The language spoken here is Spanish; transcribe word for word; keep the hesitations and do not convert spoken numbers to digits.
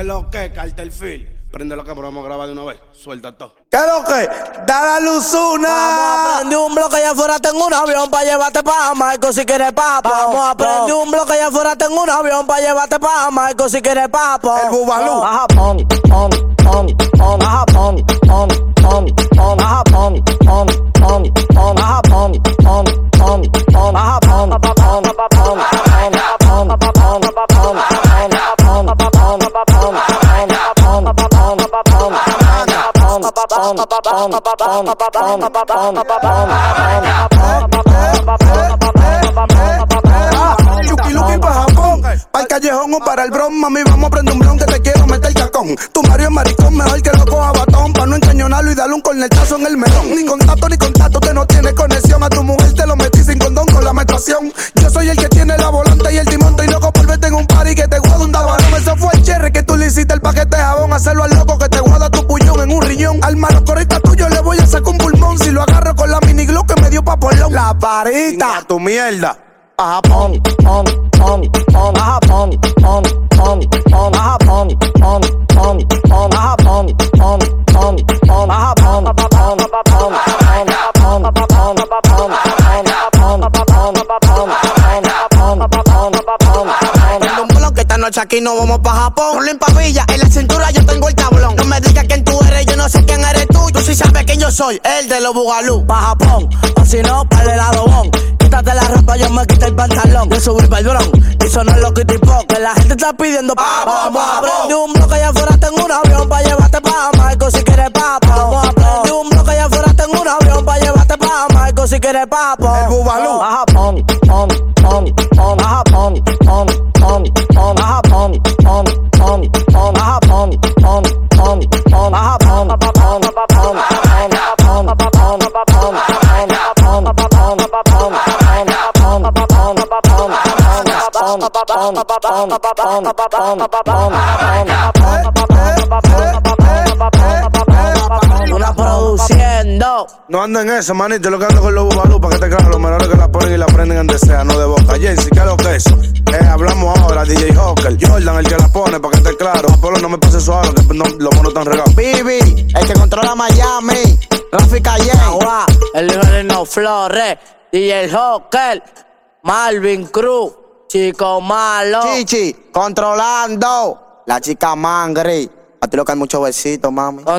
¿Qué lo que, Carterfield? Prende lo que vamos a grabar de una vez. Suelta todo. ¿Qué lo que? Da la luz una. Vamos a prender un bloque allá afuera, tengo un avión pa' llevarte pa' Jamaica si quieres papo. Vamos a prender un bloque allá afuera, tengo un avión pa' llevarte pa' Jamaica si quieres papo. El Bubalú. A Japón, pon, pon, pon, a Japón, pon, pon, pon, a Japón, pon, pon, pon, a Japón, pon, pon, pon, a Japón, pon, pon, pon, pon, pon, pon, Yuki Luki pa' Japón, pa'l callejón o para el bron. Mami, vamos a prender un blon que te quiero meter el cacón. Tu Mario es maricón, mejor que lo coja batón, pa' no encañonarlo y darle un cornetazo en el melón. Ni contacto ni contacto, te no tiene conexión. A tu mujer te lo metí sin condón con la menstruación. Yo soy el que tiene la volante y el timón. Y loco por verte en un party que te guarda un dabalón. Eso fue el cherry que tú le hiciste el paquete de jabón. Hacerlo al loco que te guarda tu puñón en un riñón. Al malo correcta tuyo le voy a sacar un pulmón. Si lo agarro con la mini glow que me dio pa' polón. La parita, tu mierda. A Japón, pon, pon, pon, a Japón, pon, pon, pon, a Japón, pon, pon, pon, a Japón, pon, pon, pon, a Japón, pon, pon, pon, pon, pon, pon, pon, que esta noche aquí no vamos pa' Japón. Rolling pa' Villa, en la cintura yo tengo el tablón. No me digas quién tú eres, yo no sé quién eres tú. Tú sí sabes quién yo soy, el de los Bugalú. Pa' Japón, o si no, pa' el helado bon. Quítate la ropa, yo me quité el pantalón. De subir pa'l dron, y sonar lo que tipo. Que la gente está pidiendo pa' vamos a prender un bloque allá afuera, tengo un avión pa' llevarte pa' Jamaica si quieres papo. Vamos a prender un bloque allá afuera, tengo un avión pa' llevarte pa' Jamaica si quieres papo. El Bubalú. A Japón, pon, pon, pon, a Japón, pon, pon, pon, a Japón, pon, pon, pon, a Japón, pon, pon, pon, a Japón, pon, pon, pon, pon, pon, una produciendo. No ando en eso, manito. Lo que ando con los Bubalú, pa' que te claro, los menores que la ponen y la prenden en desea, no de boca. Jensi, ¿qué es lo que es eso? Eh, hablamos ahora, D J Hawker. Jordan, el que la pone, pa' que te claro. Apolo, no me pases suave, que no, los monos están regados. Bibi, el que controla Miami. Rafi Calle. Agua, el Liberino Flores, D J Hawker, Marvin Cruz, Chico Malo. Chichi, controlando. La chica Mangri. A ti lo que hay muchos besitos, mami.